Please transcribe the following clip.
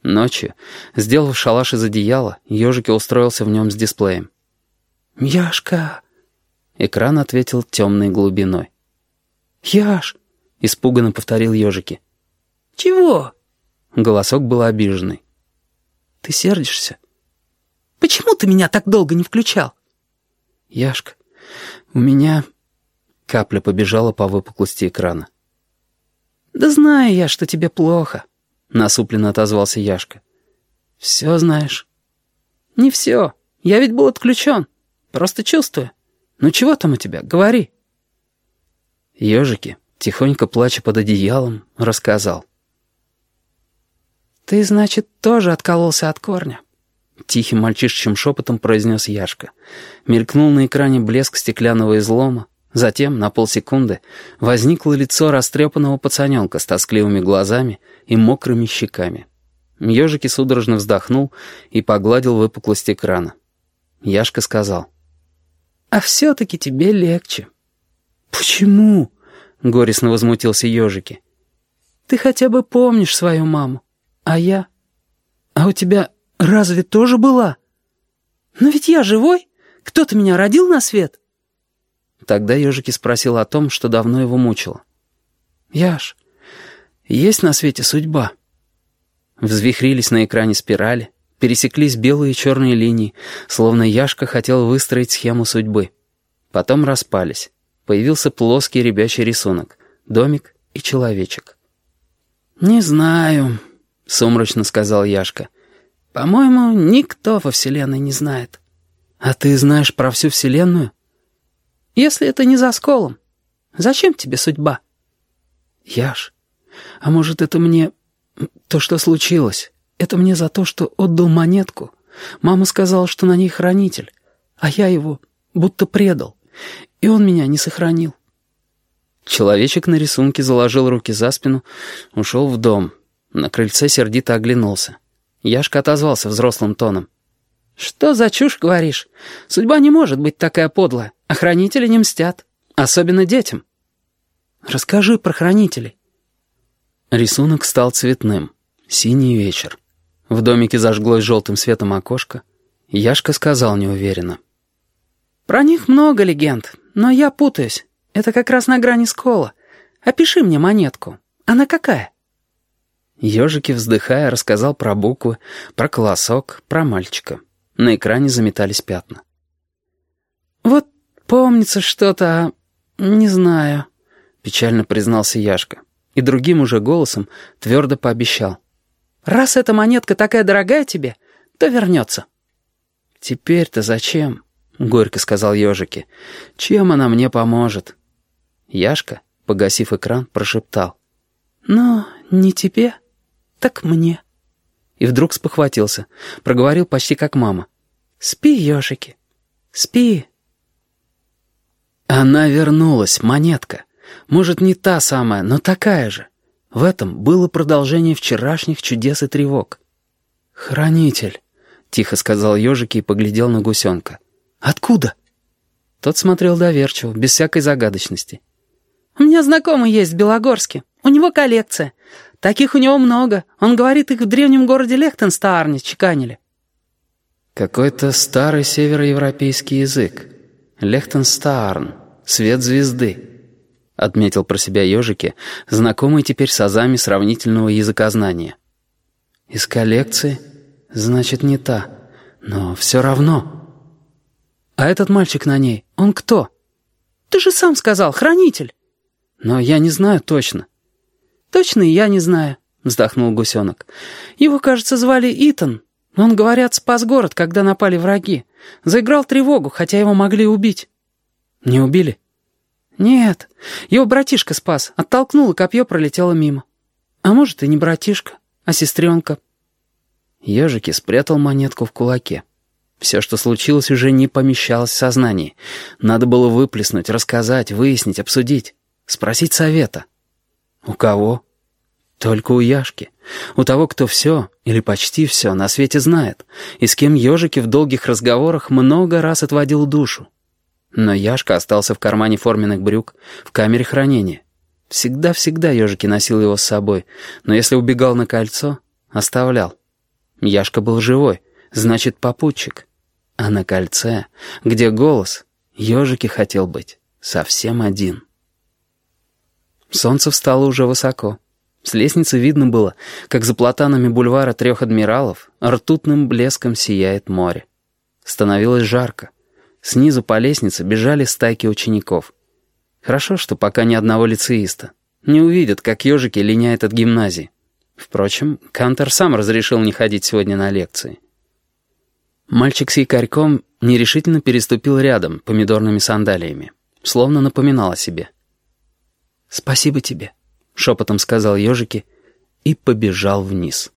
Ночью, сделав шалаш из одеяла, ежики устроился в нем с дисплеем. «Яшка!» Экран ответил темной глубиной. «Яш!» — испуганно повторил ежики. «Чего?» Голосок был обиженный. «Ты сердишься? Почему ты меня так долго не включал?» «Яшка, у меня...» Капля побежала по выпуклости экрана. «Да знаю я, что тебе плохо», — насупленно отозвался Яшка. «Все знаешь». «Не все. Я ведь был отключен. Просто чувствую. Ну чего там у тебя? Говори». Ежики, тихонько плача под одеялом, рассказал. «Ты, значит, тоже откололся от корня?» Тихим мальчишечьим шепотом произнес Яшка. Мелькнул на экране блеск стеклянного излома. Затем, на полсекунды, возникло лицо растрепанного пацаненка с тоскливыми глазами и мокрыми щеками. Ежики судорожно вздохнул и погладил выпуклость экрана. Яшка сказал. «А все-таки тебе легче». «Почему?» — горестно возмутился ежики. «Ты хотя бы помнишь свою маму, а я? А у тебя разве тоже была? Но ведь я живой. Кто-то меня родил на свет». Тогда ежики спросил о том, что давно его мучило. «Яш, есть на свете судьба?» Взвихрились на экране спирали, пересеклись белые и черные линии, словно Яшка хотел выстроить схему судьбы. Потом распались. Появился плоский ребячий рисунок, домик и человечек. «Не знаю», — сумрачно сказал Яшка. «По-моему, никто во Вселенной не знает». «А ты знаешь про всю Вселенную?» «Если это не за сколом, зачем тебе судьба?» «Яш, а может, это мне... то, что случилось, это мне за то, что отдал монетку? Мама сказала, что на ней хранитель, а я его будто предал, и он меня не сохранил». Человечек на рисунке заложил руки за спину, ушел в дом. На крыльце сердито оглянулся. Яшка отозвался взрослым тоном. «Что за чушь говоришь? Судьба не может быть такая подлая, а хранители не мстят, особенно детям». «Расскажи про хранителей». Рисунок стал цветным. Синий вечер. В домике зажглось желтым светом окошко. Яшка сказал неуверенно. «Про них много легенд, но я путаюсь. Это как раз на грани скола. Опиши мне монетку. Она какая?» Ежики, вздыхая, рассказал про буквы, про колосок, про мальчика. На экране заметались пятна. «Вот помнится что-то, не знаю», — печально признался Яшка. И другим уже голосом твердо пообещал. «Раз эта монетка такая дорогая тебе, то вернется». «Теперь-то зачем?» — горько сказал ежики. «Чем она мне поможет?» Яшка, погасив экран, прошептал. «Ну, не тебе, так мне». И вдруг спохватился, проговорил почти как мама. «Спи, ежики, спи». Она вернулась, монетка. Может, не та самая, но такая же. В этом было продолжение вчерашних чудес и тревог. «Хранитель», — тихо сказал ежики и поглядел на гусенка. «Откуда?» Тот смотрел доверчиво, без всякой загадочности. «У меня знакомый есть в Белогорске. У него коллекция. Таких у него много. Он говорит, их в древнем городе Лехтенстаарне чеканили». Какой-то старый североевропейский язык. Лехтенстаарн, свет звезды, отметил про себя ежики, знакомый теперь с азами сравнительного языкознания. Из коллекции? Значит, не та. Но все равно. А этот мальчик на ней, он кто? Ты же сам сказал, хранитель. Но я не знаю точно. Точно и я не знаю, вздохнул гусенок. Его, кажется, звали Итан. Он, говорят, спас город, когда напали враги. Заиграл тревогу, хотя его могли убить. Не убили? Нет, его братишка спас. Оттолкнул, и копье пролетело мимо. А может, и не братишка, а сестренка. Ежики спрятал монетку в кулаке. Все, что случилось, уже не помещалось в сознании. Надо было выплеснуть, рассказать, выяснить, обсудить. Спросить совета. У кого? Только у Яшки. У того, кто все, или почти все, на свете знает, и с кем ежики в долгих разговорах много раз отводил душу. Но Яшка остался в кармане форменных брюк, в камере хранения. Всегда-всегда ежики носил его с собой, но если убегал на кольцо, оставлял. Яшка был живой, значит, попутчик. А на кольце, где голос, Ежики хотел быть совсем один. Солнце встало уже высоко. С лестницы видно было, как за платанами бульвара Трех Адмиралов ртутным блеском сияет море. Становилось жарко. Снизу по лестнице бежали стайки учеников. Хорошо, что пока ни одного лицеиста. Не увидят, как ежики линяют от гимназии. Впрочем, Кантор сам разрешил не ходить сегодня на лекции. Мальчик с якорьком нерешительно переступил рядом помидорными сандалиями, словно напоминал о себе. «Спасибо тебе», — шепотом сказал ежики и побежал вниз.